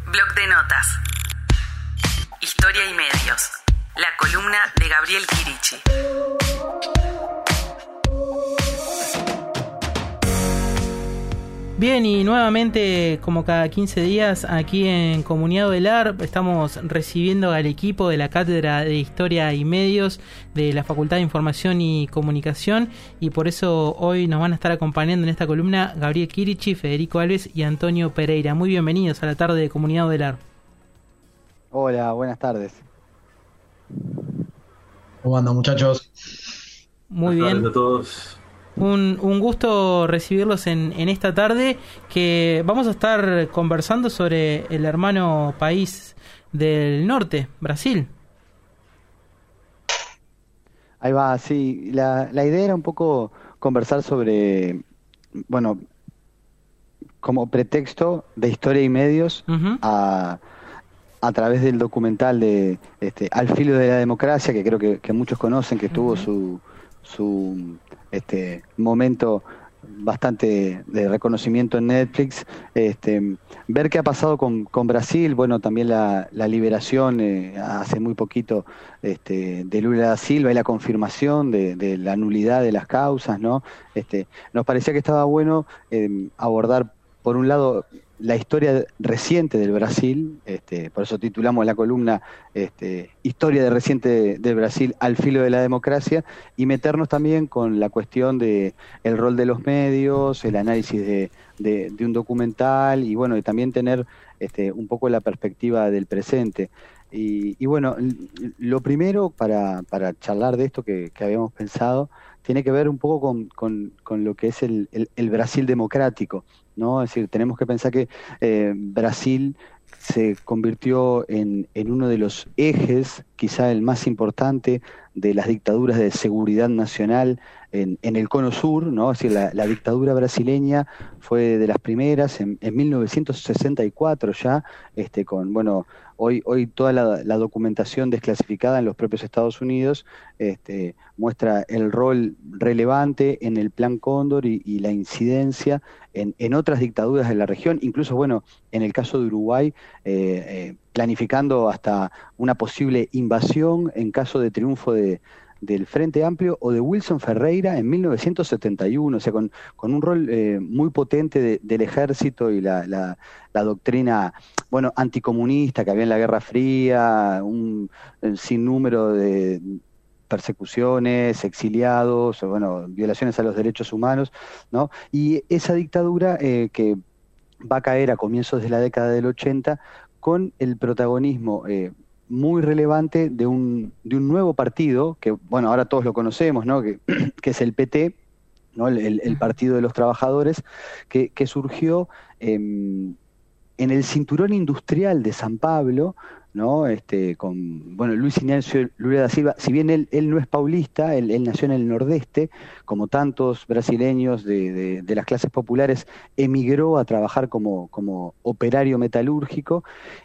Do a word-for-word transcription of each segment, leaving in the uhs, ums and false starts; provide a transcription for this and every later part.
Blog de notas. Historia y medios. La columna de Gabriel Chirichi. Bien, y nuevamente, como cada quince días, aquí en Comunidad del A R, estamos recibiendo al equipo de la Cátedra de Historia y Medios de la Facultad de Información y Comunicación, y por eso hoy nos van a estar acompañando en esta columna Gabriel Chirichi, Federico Alves y Antonio Pereira. Muy bienvenidos a la tarde de Comunidad del A R. Hola, buenas tardes. ¿Cómo andan, muchachos? Muy Buenas bien. tardes a todos. Un, un gusto recibirlos en, en esta tarde, que vamos a estar conversando sobre el hermano país del norte, Brasil. Ahí va, sí. La, la idea era un poco conversar sobre, bueno, como pretexto de historia y medios Uh-huh. a, a través del documental de este, Al filo de la democracia, que creo que, que muchos conocen, que tuvo Uh-huh. su, su este, momento bastante de reconocimiento en Netflix. Este, ver qué ha pasado con, con Brasil, bueno, también la, la liberación eh, hace muy poquito este, de Lula da Silva y la confirmación de, de la nulidad de las causas, ¿no? Este, nos parecía que estaba bueno eh, abordar, por un lado, la historia reciente del Brasil, este, por eso titulamos la columna este, Historia de reciente del Brasil al filo de la democracia, y meternos también con la cuestión de el rol de los medios, el análisis de, de, de un documental, y bueno, y también tener este, un poco la perspectiva del presente. Y, y bueno, lo primero para, para charlar de esto que, que habíamos pensado, tiene que ver un poco con, con, con lo que es el, el, el Brasil democrático, ¿no? Es decir, tenemos que pensar que eh, Brasil se convirtió en, en uno de los ejes, quizá el más importante, de las dictaduras de seguridad nacional en, en el Cono Sur, ¿no? Es decir, la, la dictadura brasileña fue de las primeras en, en mil novecientos sesenta y cuatro ya, este, con, bueno, hoy, hoy toda la, la documentación desclasificada en los propios Estados Unidos este, muestra el rol relevante en el Plan Cóndor y, y la incidencia en, en otras dictaduras de la región, incluso, bueno, en el caso de Uruguay, eh, eh, planificando hasta una posible invasión en caso de triunfo de, del Frente Amplio o de Wilson Ferreira en mil novecientos setenta y uno, o sea, con, con un rol eh, muy potente de, del ejército y la, la, la doctrina, bueno, anticomunista que había en la Guerra Fría, un, un sinnúmero de persecuciones, exiliados, bueno, violaciones a los derechos humanos, ¿no? Y esa dictadura eh, que va a caer a comienzos de la década del ochenta con el protagonismo eh, muy relevante de un, de un nuevo partido, que bueno, ahora todos lo conocemos, ¿no? que, que es el P T, ¿no? el, el, el Partido de los Trabajadores, que, que surgió eh, en el cinturón industrial de San Pablo, ¿no? Este, con bueno, Luis Ignacio Lula da Silva. Si bien él, él no es paulista, él, él nació en el Nordeste, como tantos brasileños de, de, de las clases populares, emigró a trabajar como, como operario metalúrgico,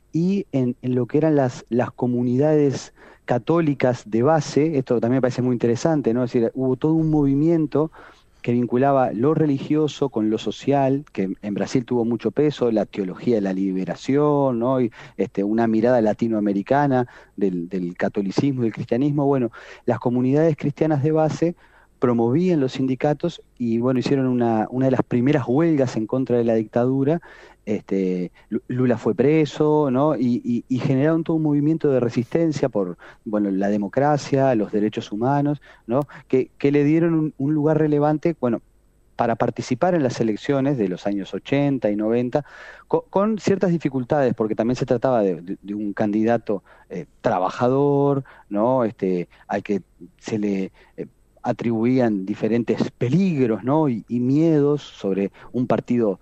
y en, en lo que eran las, las comunidades católicas de base, esto también me parece muy interesante, ¿no? Es decir, hubo todo un movimiento que vinculaba lo religioso con lo social, que en Brasil tuvo mucho peso, la teología de la liberación, ¿no? Y este, una mirada latinoamericana del, del catolicismo y del cristianismo. Bueno, las comunidades cristianas de base promovían los sindicatos y bueno, hicieron una, una de las primeras huelgas en contra de la dictadura. Este, Lula fue preso, ¿no? Y, y, y generaron todo un movimiento de resistencia por, bueno, la democracia, los derechos humanos, ¿no? Que, que le dieron un, un lugar relevante, bueno, para participar en las elecciones de los años ochenta y noventa, con, con ciertas dificultades, porque también se trataba de, de, de un candidato eh, trabajador, ¿no? Este, al que se le eh, atribuían diferentes peligros, ¿no? y, y miedos sobre un partido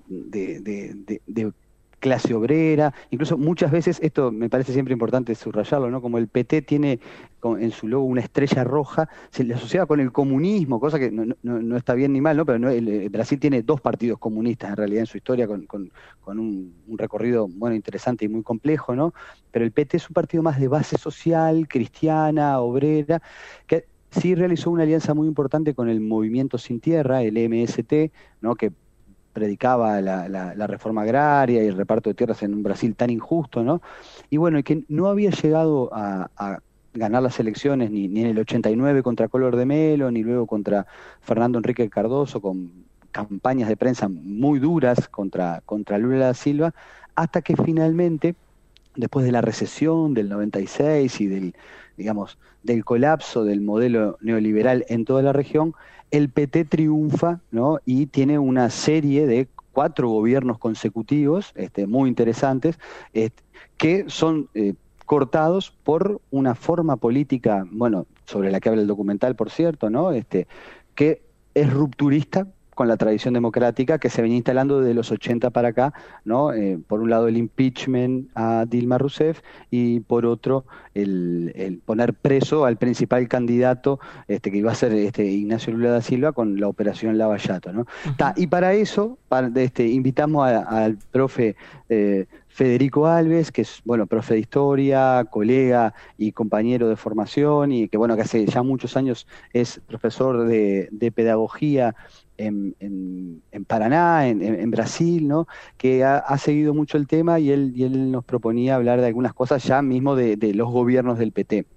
de, de, de, de clase obrera. Incluso muchas veces, esto me parece siempre importante subrayarlo, ¿no? Como el P T tiene en su logo una estrella roja, se le asociaba con el comunismo, cosa que no, no, no está bien ni mal, ¿no? Pero no, el, el Brasil tiene dos partidos comunistas en realidad en su historia, con, con, con un, un recorrido bueno, interesante y muy complejo, ¿no? Pero el P T es un partido más de base social, cristiana, obrera, que sí realizó una alianza muy importante con el Movimiento Sin Tierra, el M S T, ¿no? Que predicaba la, la, la reforma agraria y el reparto de tierras en un Brasil tan injusto, ¿no? Y bueno, y que no había llegado a, a ganar las elecciones ni, ni en el ochenta y nueve contra Collor de Mello, ni luego contra Fernando Henrique Cardoso, con campañas de prensa muy duras contra, contra Lula da Silva, hasta que finalmente, después de la recesión del noventa y seis y del, digamos, del colapso del modelo neoliberal en toda la región, el P T triunfa, ¿no? Y tiene una serie de cuatro gobiernos consecutivos, este, muy interesantes, este, que son eh, cortados por una forma política, bueno, sobre la que habla el documental, por cierto, ¿no? Este, que es rupturista con la tradición democrática que se venía instalando desde los ochenta para acá, ¿no? Eh, por un lado el impeachment a Dilma Rousseff y por otro el, el poner preso al principal candidato este, que iba a ser este, Ignacio Lula da Silva con la operación Lavallato, ¿no? Uh-huh. Ta, y para eso para, este, invitamos al profe eh, Federico Alves, que es, bueno, profe de historia, colega y compañero de formación y que, bueno, que hace ya muchos años es profesor de, de pedagogía En, en, en Paraná, en, en Brasil, ¿no? Que ha, ha seguido mucho el tema y él, y él nos proponía hablar de algunas cosas ya mismo de, de los gobiernos del P T.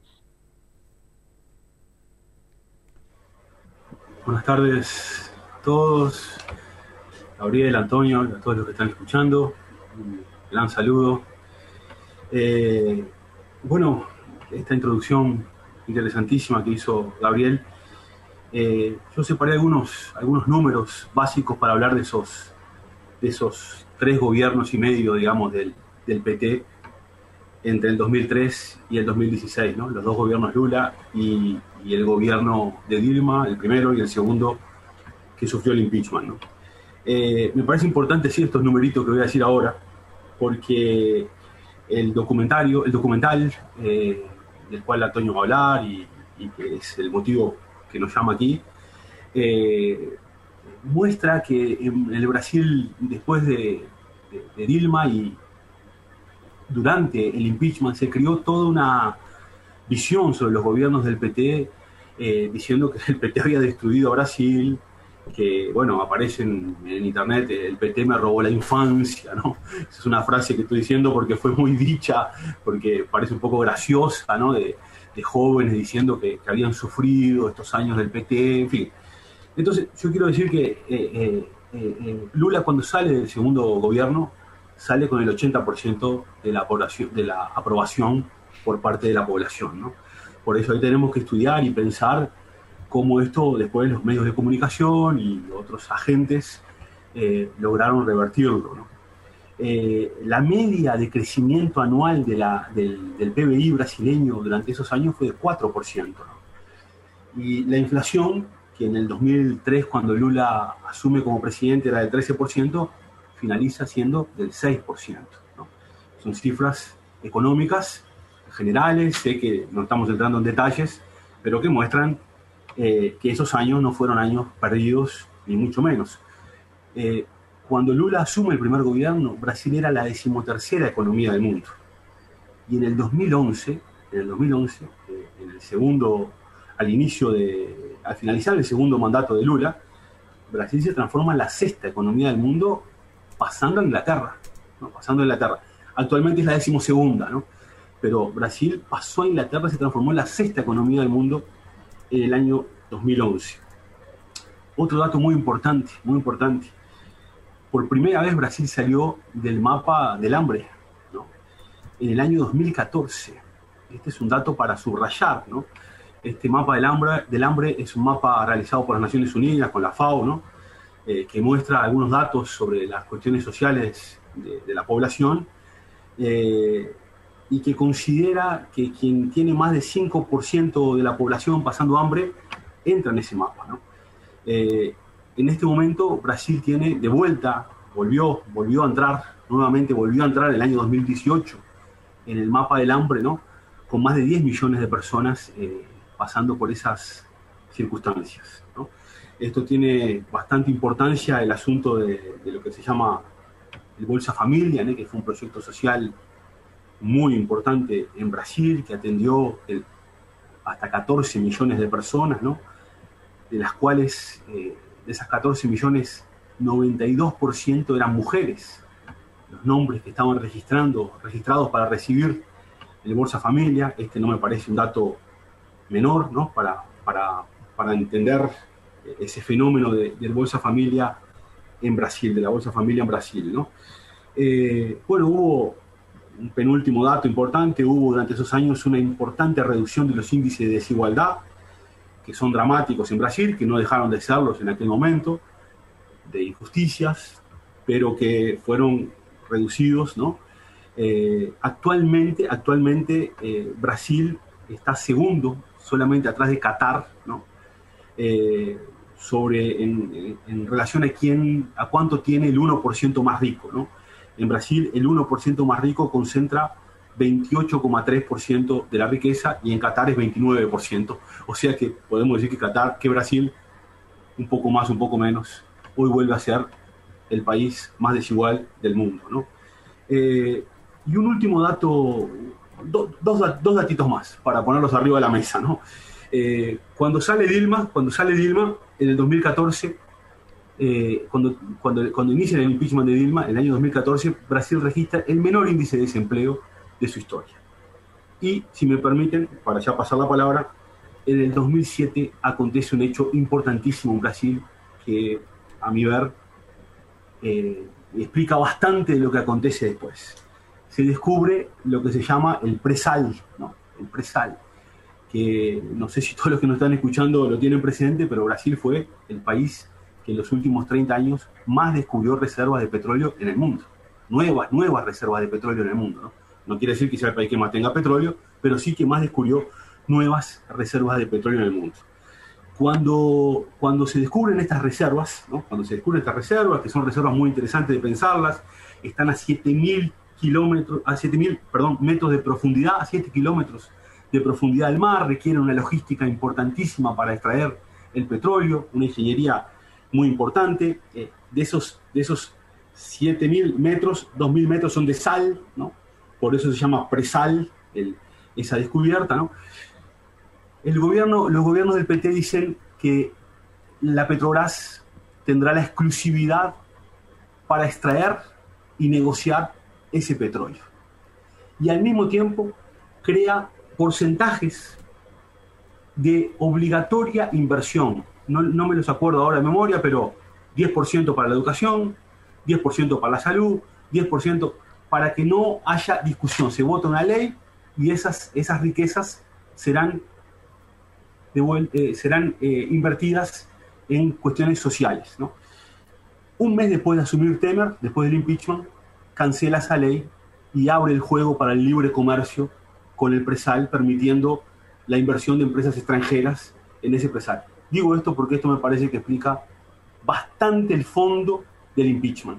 Buenas tardes a todos, Gabriel, Antonio, a todos los que están escuchando, un gran saludo. Eh, bueno, esta introducción interesantísima que hizo Gabriel. Eh, yo separé algunos, algunos números básicos para hablar de esos, de esos tres gobiernos y medio, digamos, del, del P T entre el dos mil tres y el dos mil dieciséis, ¿no? Los dos gobiernos Lula y, y el gobierno de Dilma, el primero y el segundo que sufrió el impeachment, ¿no? Eh, me parece importante decir estos numeritos que voy a decir ahora, porque el documentario, el documental eh, del cual Antonio va a hablar y, y que es el motivo que nos llama aquí, eh, muestra que en el Brasil, después de, de, de Dilma y durante el impeachment, se creó toda una visión sobre los gobiernos del P T, eh, diciendo que el P T había destruido a Brasil, que, bueno, aparece en, en internet, el P T me robó la infancia, ¿no? Esa es una frase que estoy diciendo porque fue muy dicha, porque parece un poco graciosa, ¿no? De, de jóvenes diciendo que, que habían sufrido estos años del P T, en fin. Entonces, yo quiero decir que eh, eh, eh, Lula, cuando sale del segundo gobierno, sale con el ochenta por ciento de la población, de la aprobación por parte de la población, ¿no? Por eso ahí tenemos que estudiar y pensar cómo esto después los medios de comunicación y otros agentes eh, lograron revertirlo, ¿no? Eh, la media de crecimiento anual de la, del, del P B I brasileño durante esos años fue de cuatro por ciento, ¿no? Y la inflación, que en el dos mil tres, cuando Lula asume como presidente, era del trece por ciento, finaliza siendo del seis por ciento, ¿no? Son cifras económicas generales, sé que no estamos entrando en detalles, pero que muestran eh, que esos años no fueron años perdidos, ni mucho menos. Eh, Cuando Lula asume el primer gobierno, Brasil era la decimotercera economía del mundo. Y en el dos mil once, en el dos mil once, eh, en el segundo, al inicio de, al finalizar el segundo mandato de Lula, Brasil se transforma en la sexta economía del mundo, pasando a Inglaterra, ¿no? Pasando a Inglaterra. Actualmente es la decimosegunda, ¿no? Pero Brasil pasó a Inglaterra, se transformó en la sexta economía del mundo en el año dos mil once. Otro dato muy importante, muy importante. Por primera vez Brasil salió del mapa del hambre, ¿no? En el año dos mil catorce. Este es un dato para subrayar, ¿no? Este mapa del hambre, del hambre es un mapa realizado por las Naciones Unidas, con la FAO, ¿no? Eh, que muestra algunos datos sobre las cuestiones sociales de, de la población, eh, y que considera que quien tiene más de cinco por ciento de la población pasando hambre entra en ese mapa, ¿no? Eh, En este momento Brasil tiene de vuelta, volvió, volvió a entrar, nuevamente volvió a entrar en el año dos mil dieciocho en el mapa del hambre, ¿no? Con más de diez millones de personas eh, pasando por esas circunstancias, ¿no? Esto tiene bastante importancia, el asunto de, de lo que se llama el Bolsa Familia, ¿no? Que fue un proyecto social muy importante en Brasil, que atendió el, hasta catorce millones de personas, ¿no? De las cuales... Eh, de esas catorce millones, noventa y dos por ciento eran mujeres. Los nombres que estaban registrando, registrados para recibir el Bolsa Familia, este no me parece un dato menor, ¿no? Para, para, para entender ese fenómeno de, del Bolsa Familia en Brasil, de la Bolsa Familia en Brasil, ¿no? Eh, bueno, hubo un penúltimo dato importante, hubo durante esos años una importante reducción de los índices de desigualdad, que son dramáticos en Brasil, que no dejaron de serlos en aquel momento, de injusticias, pero que fueron reducidos, ¿no? Eh, actualmente, actualmente eh, Brasil está segundo, solamente atrás de Qatar, ¿no? Eh, sobre, en, en relación a quién, a cuánto tiene el uno por ciento más rico, ¿no? En Brasil, el uno por ciento más rico concentra veintiocho coma tres por ciento de la riqueza y en Qatar es veintinueve por ciento. O sea que podemos decir que Qatar, que Brasil, un poco más, un poco menos, hoy vuelve a ser el país más desigual del mundo, ¿no? Eh, y un último dato, do, dos, dos datitos más para ponerlos arriba de la mesa, ¿no? Eh, cuando sale Dilma, cuando sale Dilma en el dos mil catorce, eh, cuando, cuando, cuando inicia el impeachment de Dilma, en el año dos mil catorce, Brasil registra el menor índice de desempleo de su historia. Y, si me permiten, para ya pasar la palabra, en el dos mil siete acontece un hecho importantísimo en Brasil que, a mi ver, eh, explica bastante de lo que acontece después. Se descubre lo que se llama el presal, ¿no? El presal, que no sé si todos los que nos están escuchando lo tienen presente, pero Brasil fue el país que en los últimos treinta años más descubrió reservas de petróleo en el mundo. Nuevas, nuevas reservas de petróleo en el mundo, ¿no? No quiere decir que sea el país que más tenga petróleo, pero sí que más descubrió nuevas reservas de petróleo en el mundo. Cuando, cuando se descubren estas reservas, ¿no? Cuando se descubren estas reservas, que son reservas muy interesantes de pensarlas, están a siete mil kilómetros, a siete mil, perdón, metros de profundidad, a siete kilómetros de profundidad del mar, requieren una logística importantísima para extraer el petróleo, una ingeniería muy importante. Eh, de esos, de esos siete mil metros, dos mil metros son de sal, ¿no? Por eso se llama presal, el, esa descubierta, ¿no? El gobierno, los gobiernos del P T dicen que la Petrobras tendrá la exclusividad para extraer y negociar ese petróleo. Y al mismo tiempo crea porcentajes de obligatoria inversión. No, no me los acuerdo ahora de memoria, pero diez por ciento para la educación, diez por ciento para la salud, diez por ciento para que no haya discusión. Se vota una ley y esas, esas riquezas serán, de, eh, serán eh, invertidas en cuestiones sociales, ¿no? Un mes después de asumir Temer, después del impeachment, cancela esa ley y abre el juego para el libre comercio con el presal, permitiendo la inversión de empresas extranjeras en ese presal. Digo esto porque esto me parece que explica bastante el fondo del impeachment.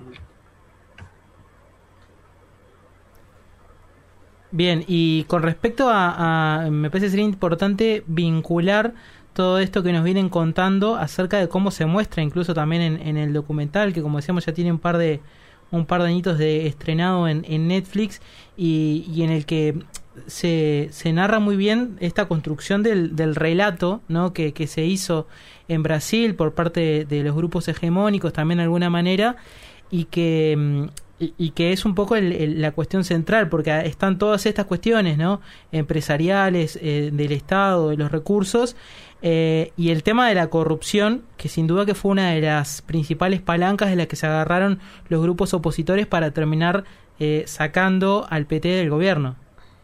Bien, y con respecto a, a, me parece sería importante vincular todo esto que nos vienen contando acerca de cómo se muestra, incluso también en, en el documental, que como decíamos ya tiene un par de un par de añitos de estrenado en, en Netflix, y, y en el que se, se narra muy bien esta construcción del, del relato, ¿no? que, que se hizo en Brasil por parte de, de los grupos hegemónicos también de alguna manera, y que y, y que es un poco el, el, la cuestión central, porque están todas estas cuestiones, ¿no? empresariales, eh, del Estado, de los recursos, eh, y el tema de la corrupción, que sin duda que fue una de las principales palancas de las que se agarraron los grupos opositores para terminar eh, sacando al P T del gobierno.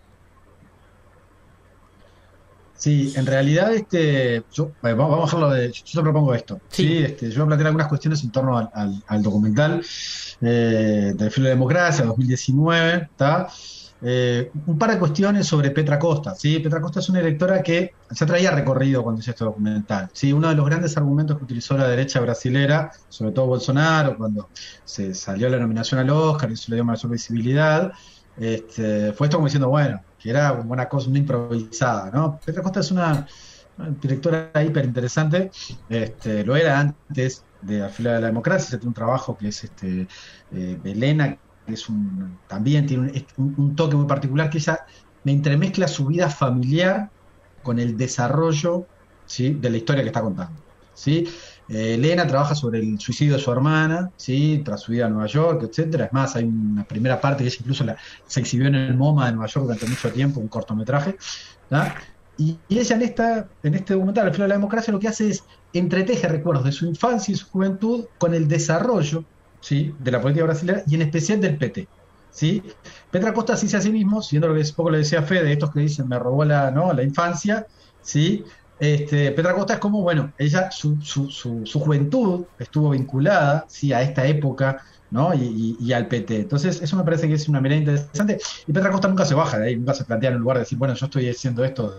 Sí, en realidad, este, yo, bueno, vamos a bajarlo de, yo te propongo esto. Sí. ¿sí? Este, yo voy a plantear algunas cuestiones en torno al, al, al documental eh, del Filo de la Democracia, dos mil diecinueve, ¿está? Eh, un par de cuestiones sobre Petra Costa, ¿sí? Petra Costa es una directora que ya traía recorrido cuando hizo este documental, ¿sí? Uno de los grandes argumentos que utilizó la derecha brasilera, sobre todo Bolsonaro, cuando se salió la nominación al Oscar y eso le dio mayor visibilidad, este, fue esto como diciendo, bueno, que era una cosa, una improvisada, ¿no? Petra Costa es una, una directora hiper interesante, este, lo era antes de Al Filo de la Democracia, tiene un trabajo que es este, eh, Belena, que es un, también tiene un, un toque muy particular, que ella me entremezcla su vida familiar con el desarrollo, ¿sí? de la historia que está contando, ¿sí? Eh, Elena trabaja sobre el suicidio de su hermana, ¿sí? Tras su vida a Nueva York, etcétera. Es más, hay una primera parte que ella incluso la, se exhibió en el MoMA de Nueva York durante mucho tiempo, un cortometraje, ¿tá? Y, y ella en, esta, en este documental, El filo de la democracia, lo que hace es entreteje recuerdos de su infancia y su juventud con el desarrollo, ¿sí?, de la política brasileña y en especial del P T. ¿Sí? Petra Costa se dice a sí mismo, siguiendo lo que un poco le decía Fede, estos que dicen me robó la, ¿no?, la infancia, ¿sí? Este, Petra Costa es como, bueno, ella, su, su, su, su juventud estuvo vinculada, ¿sí?, a esta época, ¿no?, y, y, y al P T. Entonces, eso me parece que es una mirada interesante. Y Petra Costa nunca se baja de ahí, nunca se plantea en un lugar de decir, bueno, yo estoy haciendo esto,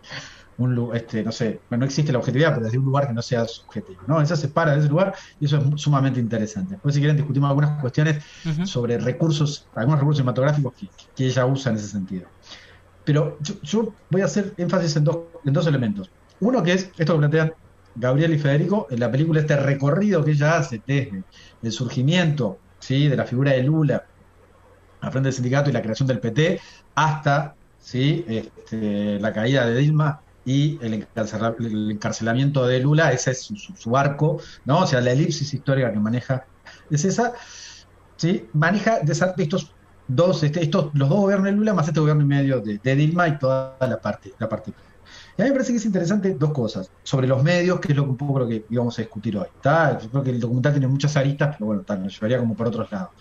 un, este, no sé, bueno, no existe la objetividad, pero desde un lugar que no sea subjetivo, ¿no? Ella se para de ese lugar y eso es sumamente interesante. Después, si quieren, discutimos algunas cuestiones uh-huh. sobre recursos, algunos recursos cinematográficos que, que ella usa en ese sentido. Pero yo, yo voy a hacer énfasis en dos, en dos elementos. Uno que es esto que plantean Gabriel y Federico en la película, este recorrido que ella hace desde el surgimiento, ¿sí?, de la figura de Lula al frente del sindicato y la creación del P T hasta, ¿sí?, este, la caída de Dilma y el, encarcel, el encarcelamiento de Lula. Ese es su, su, su arco, ¿no? O sea, la elipsis histórica que maneja es esa, ¿sí? Maneja de estos dos, este, estos, los dos gobiernos de Lula más este gobierno y medio de, de Dilma y toda la parte, la parte. Y a mí me parece que es interesante dos cosas sobre los medios, que es lo que un poco lo que íbamos a discutir hoy, ¿tá? Yo creo que el documental tiene muchas aristas, pero bueno, tal, nos llevaría como por otros lados.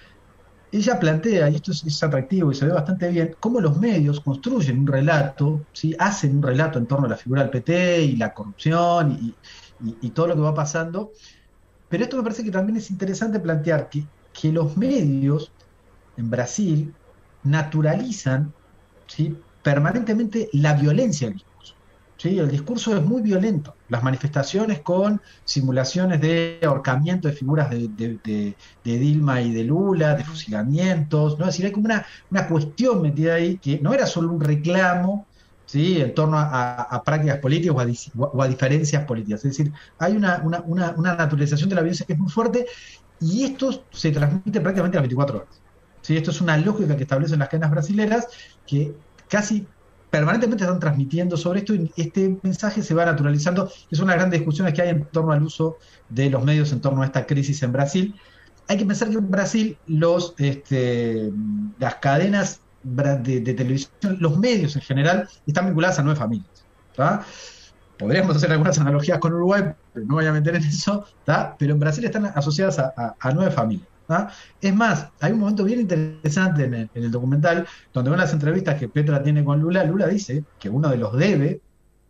Ella plantea, y esto es, es atractivo y se ve bastante bien, cómo los medios construyen un relato, ¿sí?, hacen un relato en torno a la figura del P T y la corrupción y, y, y todo lo que va pasando. Pero esto me parece que también es interesante plantear que, que los medios en Brasil naturalizan, ¿sí?, permanentemente la violencia del discurso. ¿Sí? El discurso es muy violento. Las manifestaciones con simulaciones de ahorcamiento de figuras de, de, de, de Dilma y de Lula, de fusilamientos, ¿no? Es decir, hay como una, una cuestión metida ahí que no era solo un reclamo, ¿sí?, en torno a, a prácticas políticas o a, dis, o a diferencias políticas. Es decir, hay una, una, una, una naturalización de la violencia que es muy fuerte y esto se transmite prácticamente a las veinticuatro horas. ¿Sí? Esto es una lógica que establecen las cadenas brasileras que casi permanentemente están transmitiendo sobre esto y este mensaje se va naturalizando. Es una de las grandes discusiones que hay en torno al uso de los medios en torno a esta crisis en Brasil. Hay que pensar que en Brasil los, este, las cadenas de, de televisión, los medios en general, están vinculadas a nueve familias, ¿tá? Podríamos hacer algunas analogías con Uruguay, pero no voy a meter en eso, ¿tá? Pero en Brasil están asociadas a, a, a nueve familias. ¿Ah? Es más, hay un momento bien interesante en el, en el documental donde van las entrevistas que Petra tiene con Lula. Lula dice que uno de los debe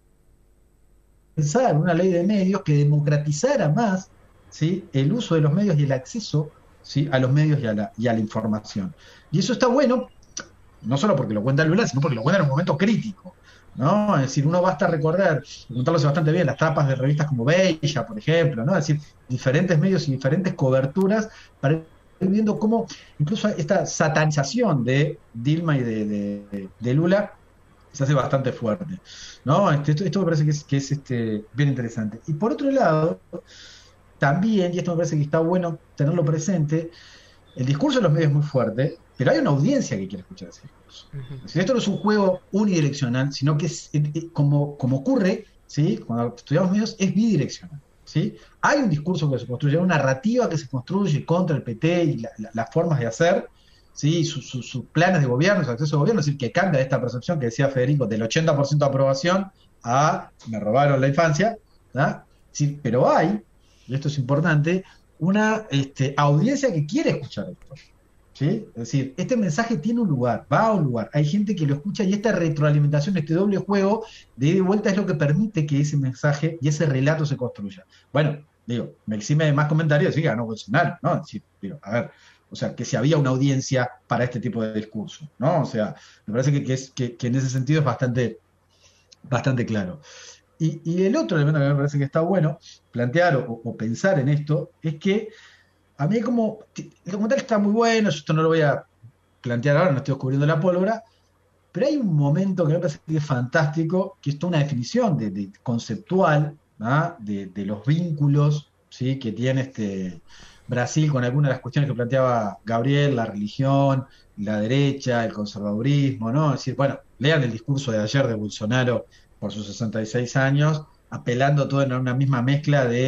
pensar en una ley de medios que democratizara más, ¿sí?, el uso de los medios y el acceso, ¿sí?, a los medios y a, la, y a la información. Y eso está bueno, no solo porque lo cuenta Lula, sino porque lo cuenta en un momento crítico, ¿no? Es decir, uno basta recordar, contarlo hace bastante bien, las tapas de revistas como Bella, por ejemplo, ¿no? Es decir, diferentes medios y diferentes coberturas para ir viendo cómo incluso esta satanización de Dilma y de, de, de Lula se hace bastante fuerte, ¿no? Este, esto, esto me parece que es, que es este, bien interesante. Y por otro lado, también, y esto me parece que está bueno tenerlo presente, el discurso de los medios es muy fuerte, pero hay una audiencia que quiere escuchar ese discurso. Uh-huh. Es decir, esto no es un juego unidireccional, sino que es, es, es como, como ocurre, ¿sí?, cuando estudiamos medios, es bidireccional, ¿sí? Hay un discurso que se construye, una narrativa que se construye contra el P T y la, la, las formas de hacer, ¿sí?, sus su, su planes de gobierno, su acceso a gobierno, es decir, que cambia esta percepción que decía Federico del ochenta por ciento de aprobación a me robaron la infancia, ¿tá? Sí, pero hay, y esto es importante, una este, audiencia que quiere escuchar esto, ¿sí? Es decir, este mensaje tiene un lugar, va a un lugar, hay gente que lo escucha y esta retroalimentación, este doble juego de ida y vuelta es lo que permite que ese mensaje y ese relato se construya. Bueno, digo, me exime de más comentarios, sí, ganó Bolsonaro, ¿no? Es decir, digo, a ver, o sea, que si había una audiencia para este tipo de discurso, ¿no? O sea, me parece que, que, es, que, que en ese sentido es bastante, bastante claro. Y, y el otro elemento que me parece que está bueno plantear o, o pensar en esto es que a mí como el documental está muy bueno, yo esto no lo voy a plantear ahora, no estoy descubriendo la pólvora, pero hay un momento que me parece que es fantástico, que es toda una definición de, de conceptual, ¿no?, de, de los vínculos, ¿sí?, que tiene este Brasil con algunas de las cuestiones que planteaba Gabriel, la religión, la derecha, el conservadurismo, ¿no? Es decir, bueno, lean el discurso de ayer de Bolsonaro por sus sesenta y seis años, apelando todo en una misma mezcla de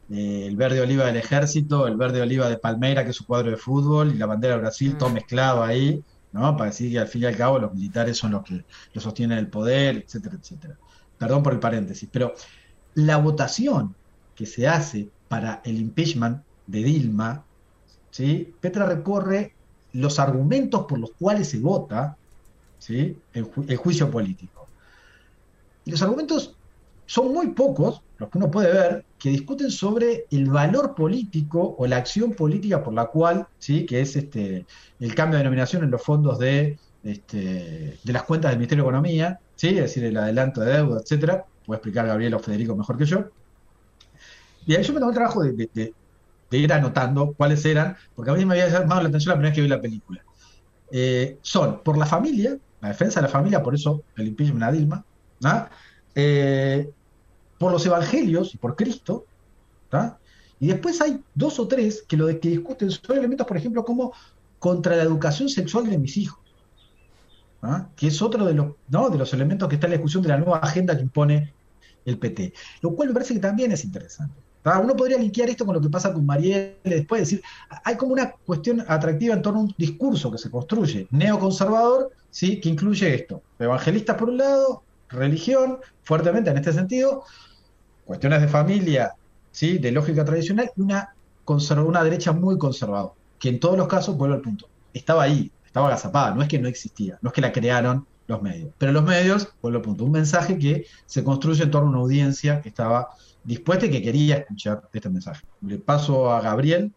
eh, el verde oliva del ejército, el verde oliva de Palmeira, que es su cuadro de fútbol, y la bandera de Brasil, todo mezclado ahí, ¿no? Para decir que al fin y al cabo los militares son los que lo sostienen el poder, etcétera, etcétera. Perdón por el paréntesis, pero la votación que se hace para el impeachment de Dilma, ¿sí? Petra recorre los argumentos por los cuales se vota, ¿sí? el, ju el juicio político. Y los argumentos son muy pocos, los que uno puede ver, que discuten sobre el valor político o la acción política por la cual, ¿sí? que es este, el cambio de denominación en los fondos de, este, de las cuentas del Ministerio de Economía, ¿sí? Es decir, el adelanto de deuda, etcétera. Puede explicar Gabriel o Federico mejor que yo. Y ahí yo me tomé el trabajo de, de, de, de ir anotando cuáles eran, porque a mí me había llamado la atención la primera vez que vi la película. Eh, son por la familia, la defensa de la familia, por eso el impeachment a Dilma, ¿no? eh, por los evangelios y por Cristo, ¿tá? Y después hay dos o tres que lo de, que discuten sobre elementos, por ejemplo, como contra la educación sexual de mis hijos, ¿tá? Que es otro de los, ¿no? de los elementos que está en la discusión de la nueva agenda que impone el P T, lo cual me parece que también es interesante. ¿tá? Uno podría linkear esto con lo que pasa con Marielle después, decir, hay como una cuestión atractiva en torno a un discurso que se construye neoconservador, ¿sí? que incluye esto, evangelistas por un lado, religión, fuertemente en este sentido, cuestiones de familia, ¿sí? de lógica tradicional, y una, una derecha muy conservadora, que en todos los casos, vuelvo al punto, estaba ahí, estaba agazapada, no es que no existía, no es que la crearon los medios. Pero los medios, vuelvo al punto, un mensaje que se construye en torno a una audiencia que estaba dispuesta y que quería escuchar este mensaje. Le paso a Gabriel.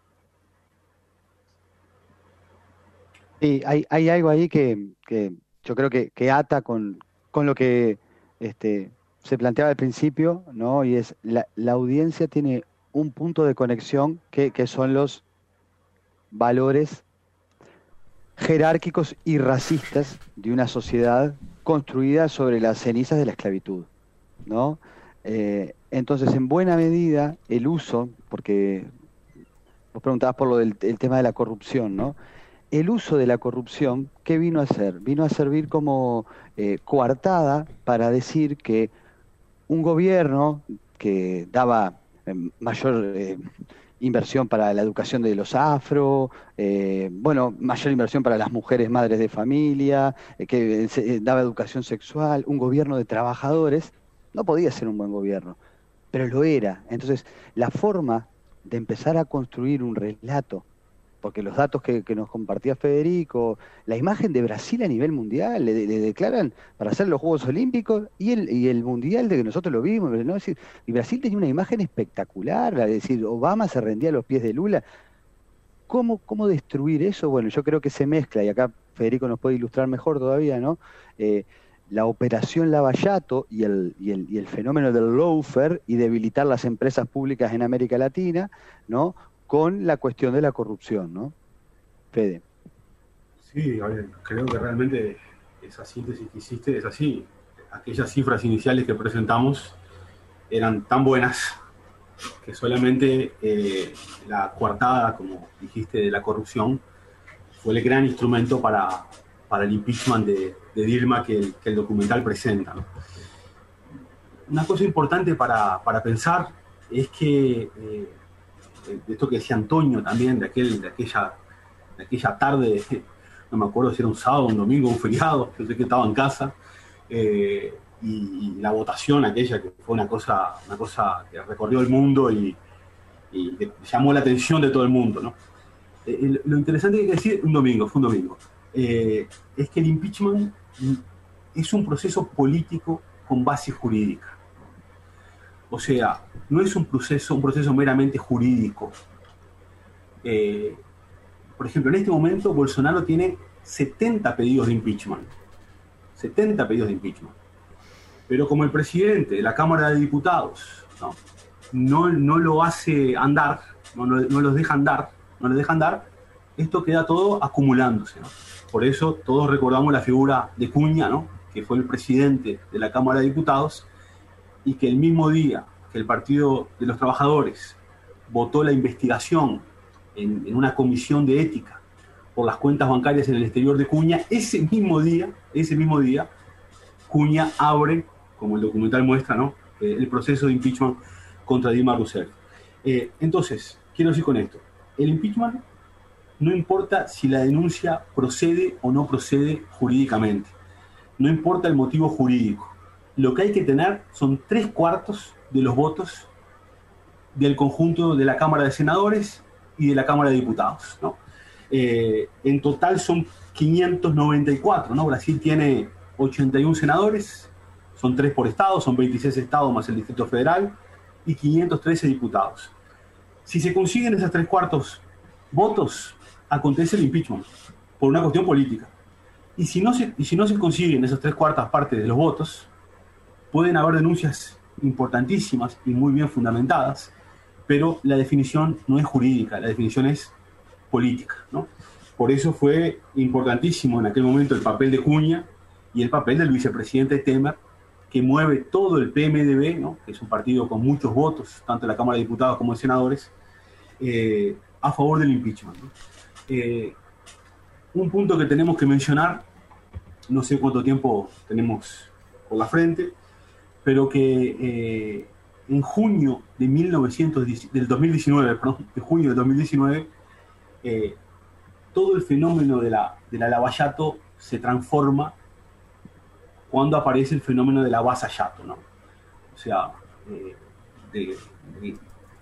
Sí, hay, hay algo ahí que, que yo creo que, que ata con, con lo que este, se planteaba al principio, ¿no? Y es la, la audiencia tiene un punto de conexión que, que son los valores jerárquicos y racistas de una sociedad construida sobre las cenizas de la esclavitud, ¿no? Eh, entonces, en buena medida, el uso, porque vos preguntabas por lo del el tema de la corrupción, ¿no? El uso de la corrupción, ¿qué vino a hacer? Vino a servir como eh, coartada para decir que un gobierno que daba eh, mayor eh, inversión para la educación de los afro, eh, bueno, mayor inversión para las mujeres madres de familia, eh, que eh, daba educación sexual, un gobierno de trabajadores, no podía ser un buen gobierno, pero lo era. Entonces, la forma de empezar a construir un relato, porque los datos que, que nos compartía Federico, la imagen de Brasil a nivel mundial, le, le declaran para hacer los Juegos Olímpicos y el, y el Mundial de que nosotros lo vimos, ¿no? Es decir, y Brasil tenía una imagen espectacular, es decir, Obama se rendía a los pies de Lula. ¿Cómo, cómo destruir eso? Bueno, yo creo que se mezcla, y acá Federico nos puede ilustrar mejor todavía, ¿no? Eh, la operación Lavallato y el, y, el, y el fenómeno del lawfare y debilitar las empresas públicas en América Latina, ¿no? Con la cuestión de la corrupción, ¿no? Fede. Sí, a ver, creo que realmente esa síntesis que hiciste es así. Aquellas cifras iniciales que presentamos eran tan buenas que solamente eh, la coartada, como dijiste, de la corrupción fue el gran instrumento para, para el impeachment de, de Dilma que el, que el documental presenta, ¿no? Una cosa importante para, para pensar es que eh, de esto que decía Antonio también, de, aquel, de, aquella, de aquella tarde, no me acuerdo si era un sábado, un domingo, un feriado, yo sé que estaba en casa, eh, y, y la votación aquella que fue una cosa, una cosa que recorrió el mundo y, y llamó la atención de todo el mundo, ¿no? Eh, lo interesante que hay que decir, un domingo, fue un domingo, eh, es que el impeachment es un proceso político con base jurídica. O sea, no es un proceso, un proceso meramente jurídico. Eh, por ejemplo, en este momento Bolsonaro tiene setenta pedidos de impeachment. setenta pedidos de impeachment. Pero como el presidente de la Cámara de Diputados no, no, no lo hace andar, no, no, no los deja andar, no los deja andar, esto queda todo acumulándose, ¿no? Por eso todos recordamos la figura de Cunha, ¿no? Que fue el presidente de la Cámara de Diputados, y que el mismo día que el Partido de los Trabajadores votó la investigación en, en una comisión de ética por las cuentas bancarias en el exterior de Cunha, ese mismo día, ese mismo día, Cunha abre, como el documental muestra, ¿no? Eh, el proceso de impeachment contra Dilma Rousseff. Eh, entonces, quiero decir con esto, el impeachment no importa si la denuncia procede o no procede jurídicamente, no importa el motivo jurídico. Lo que hay que tener son tres cuartos de los votos del conjunto de la Cámara de Senadores y de la Cámara de Diputados, ¿no? Eh, en total son quinientos noventa y cuatro, ¿no? Brasil tiene ochenta y uno senadores, son tres por estado, son veintiséis estados más el Distrito Federal y quinientos trece diputados. Si se consiguen esos tres cuartos votos, acontece el impeachment por una cuestión política. Y si no se, y si no se consiguen esas tres cuartas partes de los votos, pueden haber denuncias importantísimas y muy bien fundamentadas, pero la definición no es jurídica, la definición es política, ¿no? Por eso fue importantísimo en aquel momento el papel de Cunha y el papel del vicepresidente Temer, que mueve todo el P M D B, ¿no? Que es un partido con muchos votos, tanto en la Cámara de Diputados como de Senadores, eh, a favor del impeachment, ¿no? Eh, un punto que tenemos que mencionar, no sé cuánto tiempo tenemos por la frente, pero que eh, en junio de mil novecientos diez, del dos mil diecinueve, perdón, de junio de dos mil diecinueve, eh, todo el fenómeno de la, de la lavallato se transforma cuando aparece el fenómeno de la avasallato, ¿no? O sea, eh, de, de,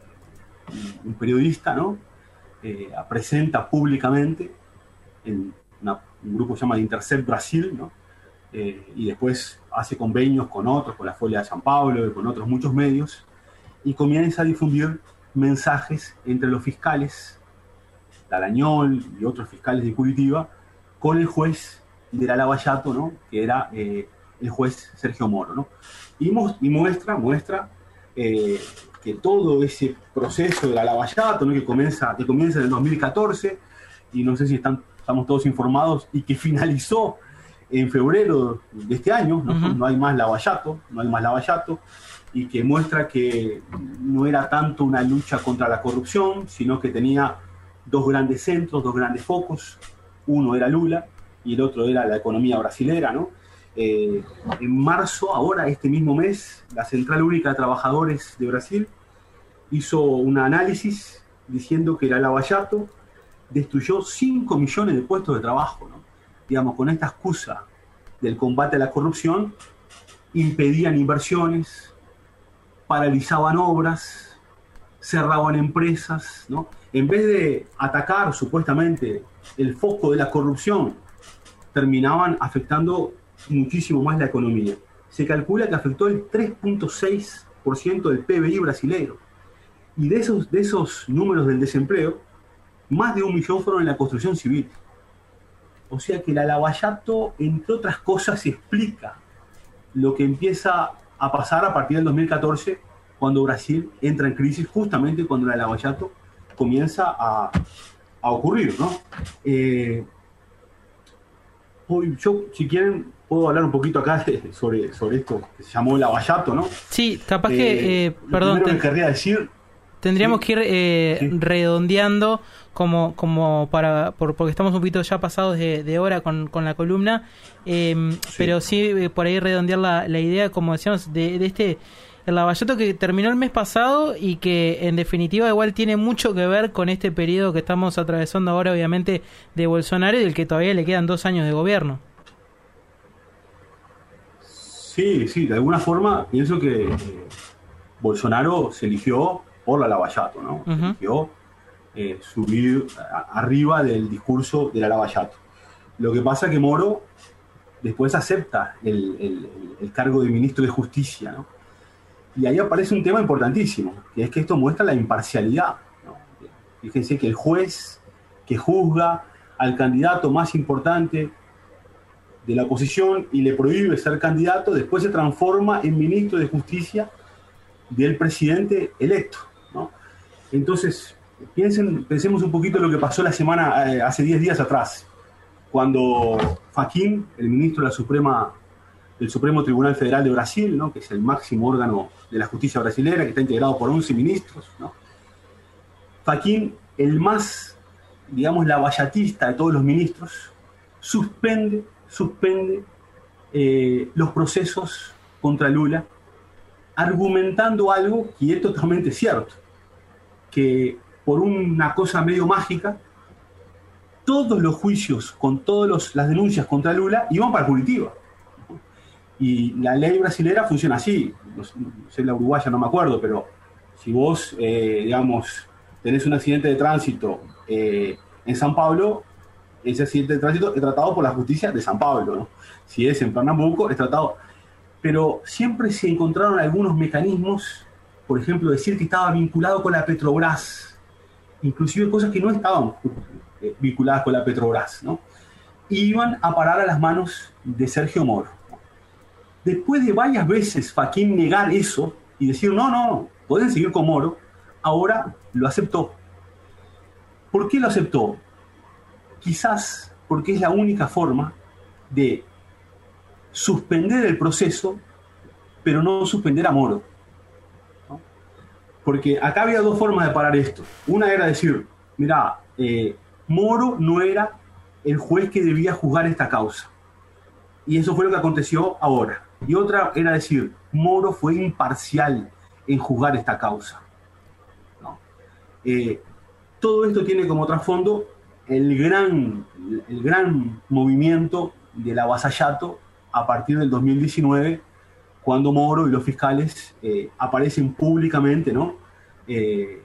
un periodista, ¿no? Eh, presenta públicamente en una, un grupo que se llama Intercept Brasil, ¿no? Eh, y después hace convenios con otros, con la Folha de San Pablo y con otros muchos medios, y comienza a difundir mensajes entre los fiscales, Darañol y otros fiscales de Curitiba, con el juez de la lavallato, ¿no? Que era eh, el juez Sergio Moro, ¿no? Y, mu- y muestra, muestra eh, que todo ese proceso de la lavallato, ¿no? que, comienza, que comienza en el dos mil catorce, y no sé si están, estamos todos informados, y que finalizó en febrero de este año, ¿no? Uh-huh. No hay más lavallato, no hay más lavallato, y que muestra que no era tanto una lucha contra la corrupción, sino que tenía dos grandes centros, dos grandes focos. Uno era Lula y el otro era la economía brasilera, ¿no? Eh, en marzo, ahora, este mismo mes, la Central Única de Trabajadores de Brasil hizo un análisis diciendo que la lavallato destruyó cinco millones de puestos de trabajo, ¿no? Digamos, con esta excusa del combate a la corrupción, impedían inversiones, paralizaban obras, cerraban empresas, ¿no? En vez de atacar supuestamente el foco de la corrupción, terminaban afectando muchísimo más la economía. Se calcula que afectó el tres punto seis por ciento del P B I brasileño. Y de esos, de esos números del desempleo, más de un millón fueron en la construcción civil. O sea que la lavallato, entre otras cosas, explica lo que empieza a pasar a partir del dos mil catorce, cuando Brasil entra en crisis, justamente cuando la lavallato comienza a, a ocurrir, ¿no? Eh, hoy yo, si quieren, puedo hablar un poquito acá de, sobre, sobre esto que se llamó lavallato, ¿no? Sí, capaz eh, que, eh, perdón, lo te... que querría decir... Tendríamos sí, que ir eh, sí. redondeando como, como para por, porque estamos un poquito ya pasados de, de hora con, con la columna, eh, sí. pero sí eh, por ahí redondear la, la idea, como decíamos, de, de este el lavallato que terminó el mes pasado y que en definitiva igual tiene mucho que ver con este periodo que estamos atravesando ahora, obviamente, de Bolsonaro y del que todavía le quedan dos años de gobierno. Sí, sí, de alguna forma pienso que eh, Bolsonaro se eligió por la lavallato, ¿no? Uh-huh. Se eligió eh, subir a, arriba del discurso de la lavallato. Lo que pasa es que Moro después acepta el, el, el cargo de ministro de Justicia, ¿no? Y ahí aparece un tema importantísimo, que es que esto muestra la imparcialidad, ¿no? Fíjense que el juez que juzga al candidato más importante de la oposición y le prohíbe ser candidato, después se transforma en ministro de Justicia del presidente electo, ¿no? Entonces, piensen, pensemos un poquito en lo que pasó la semana, eh, hace diez días atrás, cuando Fachin, el ministro de la Suprema, del Supremo Tribunal Federal de Brasil, ¿no? Que es el máximo órgano de la justicia brasileña, que está integrado por once ministros, ¿no? Fachin, el más, digamos, lavallatista de todos los ministros, suspende, suspende eh, los procesos contra Lula, argumentando algo que es totalmente cierto. que por una cosa medio mágica, todos los juicios con todas las denuncias contra Lula iban para Curitiba. Y la ley brasilera funciona así, no sé, la uruguaya no me acuerdo, pero si vos, eh, digamos, tenés un accidente de tránsito eh, en San Pablo, ese accidente de tránsito es tratado por la justicia de San Pablo, ¿no? Si es en Pernambuco, es tratado. Pero siempre se encontraron algunos mecanismos, por ejemplo, decir que estaba vinculado con la Petrobras, inclusive cosas que no estaban eh, vinculadas con la Petrobras, ¿no? Iban a parar a las manos de Sergio Moro. Después de varias veces Fachin negar eso y decir, no, no, pueden seguir con Moro, ahora lo aceptó. ¿Por qué lo aceptó? Quizás porque es la única forma de suspender el proceso, pero no suspender a Moro, ¿no? Porque acá había dos formas de parar esto. Una era decir, mirá, eh, Moro no era el juez que debía juzgar esta causa. Y eso fue lo que aconteció ahora. Y otra era decir, Moro fue imparcial en juzgar esta causa, ¿no? Eh, todo esto tiene como trasfondo el gran, el gran movimiento del avasallato a partir del dos mil diecinueve, cuando Moro y los fiscales eh, aparecen públicamente, ¿no? Eh,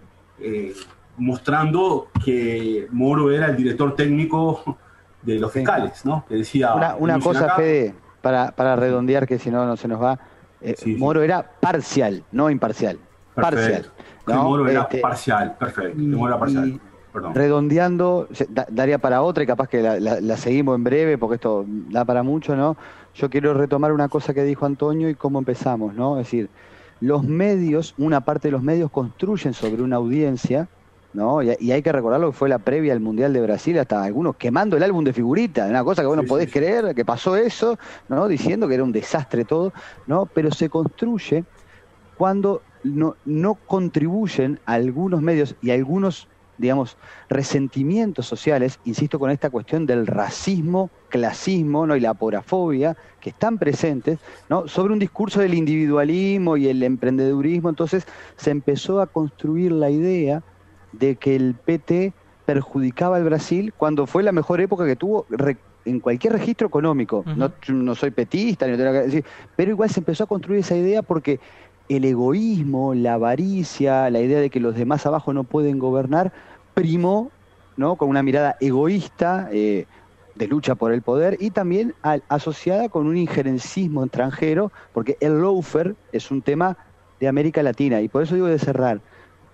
eh, mostrando que Moro era el director técnico de los fiscales, ¿no? Que decía... Una, una cosa, acá, Fede, para, para redondear, que si no, no se nos va. Eh, sí, Moro sí. era parcial, no imparcial. Perfecto. Parcial. ¿no? Moro era este, parcial, perfecto. Y, Moro era parcial. Y, redondeando, daría para otra y capaz que la, la, la seguimos en breve porque esto da para mucho, ¿no? Yo quiero retomar una cosa que dijo Antonio y cómo empezamos, ¿no? Es decir, los medios, una parte de los medios construyen sobre una audiencia, ¿no? Y, y hay que recordar lo que fue la previa al Mundial de Brasil, hasta algunos quemando el álbum de figuritas, una cosa que vos no sí, podés sí, creer, sí. que pasó eso, ¿no? Diciendo que era un desastre todo, ¿no? Pero se construye cuando no, no contribuyen algunos medios y algunos, digamos, resentimientos sociales, insisto con esta cuestión del racismo, clasismo, ¿no? y la porafobia, que están presentes, ¿no? sobre un discurso del individualismo y el emprendedurismo. Entonces se empezó a construir la idea de que el P T perjudicaba al Brasil cuando fue la mejor época que tuvo en cualquier registro económico. Uh-huh. No, no soy petista, ni tengo que decir, pero igual se empezó a construir esa idea porque el egoísmo, la avaricia, la idea de que los demás abajo no pueden gobernar, primó, ¿no? con una mirada egoísta eh, de lucha por el poder y también al, asociada con un injerencismo extranjero, porque el lawfare es un tema de América Latina. Y por eso digo de cerrar.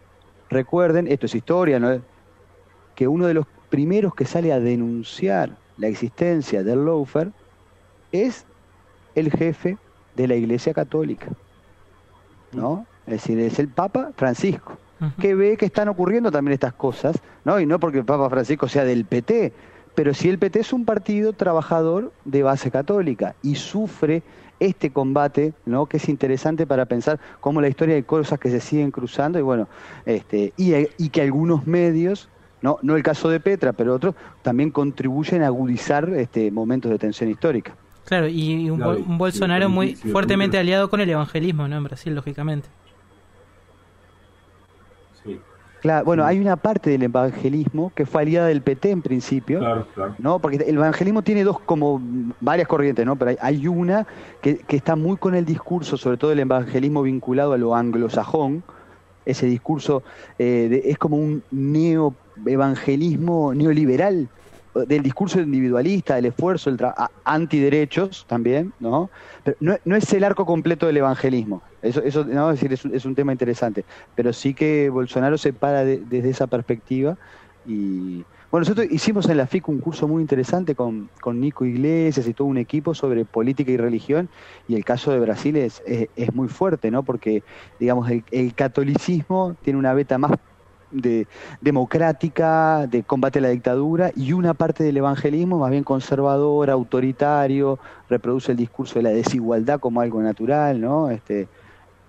Recuerden, esto es historia, ¿no? que uno de los primeros que sale a denunciar la existencia del lawfare es el jefe de la Iglesia Católica, ¿no? Es decir, es el Papa Francisco, uh-huh. que ve que están ocurriendo también estas cosas, ¿no? Y no porque el Papa Francisco sea del P T, pero sí el P T es un partido trabajador de base católica y sufre este combate, ¿no? que es interesante para pensar cómo la historia de cosas que se siguen cruzando y bueno, este, y, y que algunos medios, no, no el caso de Petra, pero otros, también contribuyen a agudizar este, momentos de tensión histórica. Claro, y un, claro, un Bolsonaro sí, muy sí, fuertemente sí, aliado con el evangelismo, ¿no? En Brasil, lógicamente. Sí. Claro, bueno, sí. hay una parte del evangelismo que fue aliada del P T en principio, claro, claro. ¿no? Porque el evangelismo tiene dos, como varias corrientes, ¿no? Pero hay, hay una que, que está muy con el discurso, sobre todo el evangelismo vinculado a lo anglosajón, ese discurso eh, de, es como un neoevangelismo neoliberal, del discurso individualista, del esfuerzo, el tra- antiderechos también, ¿no? Pero no, no es el arco completo del evangelismo, eso, eso no, es decir, es un, es un tema interesante, pero sí que Bolsonaro se para de, desde esa perspectiva. Y bueno, nosotros hicimos en la F I C un curso muy interesante con, con Nico Iglesias y todo un equipo sobre política y religión, y el caso de Brasil es, es, es muy fuerte, ¿no? Porque, digamos, el, el catolicismo tiene una beta más de democrática, de combate a la dictadura, y una parte del evangelismo más bien conservador, autoritario, reproduce el discurso de la desigualdad como algo natural, ¿no? Este,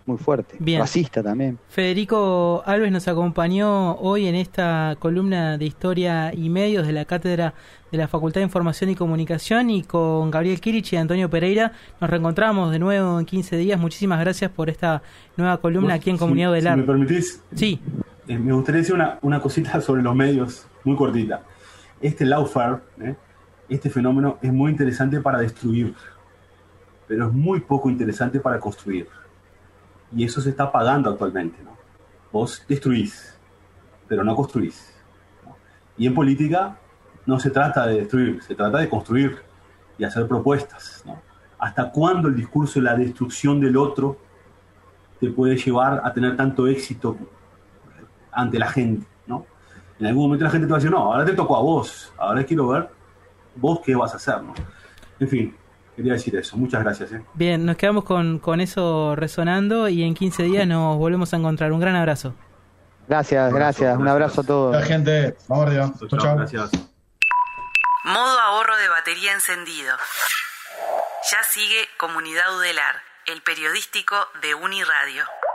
muy fuerte. Bien. Racista también. Federico Alves nos acompañó hoy en esta columna de Historia y Medios de la Cátedra de la Facultad de Información y Comunicación, y con Gabriel Kirich y Antonio Pereira nos reencontramos de nuevo en quince días. Muchísimas gracias por esta nueva columna aquí en si, Comunidad del si Ar. me permitís, sí. eh, me gustaría decir una, una cosita sobre los medios, muy cortita. Este lawfare, ¿eh? este fenómeno es muy interesante para destruir, pero es muy poco interesante para construir. Y eso se está pagando actualmente, ¿no? Vos destruís, pero no construís, ¿no? Y en política no se trata de destruir, se trata de construir y hacer propuestas, ¿no? ¿Hasta cuándo el discurso de la destrucción del otro te puede llevar a tener tanto éxito ante la gente, ¿no? En algún momento la gente te va a decir, no, ahora te tocó a vos, ahora quiero ver vos qué vas a hacer, ¿no? En fin, quería decir eso. Muchas gracias. ¿eh? Bien, nos quedamos con, con eso resonando y en quince días nos volvemos a encontrar. Un gran abrazo. Gracias, gracias. Un abrazo a todos. La gente, vamos arriba. Chau, chau. Gracias. Modo ahorro de batería encendido. Ya sigue Comunidad Udelar, el periodístico de Uniradio.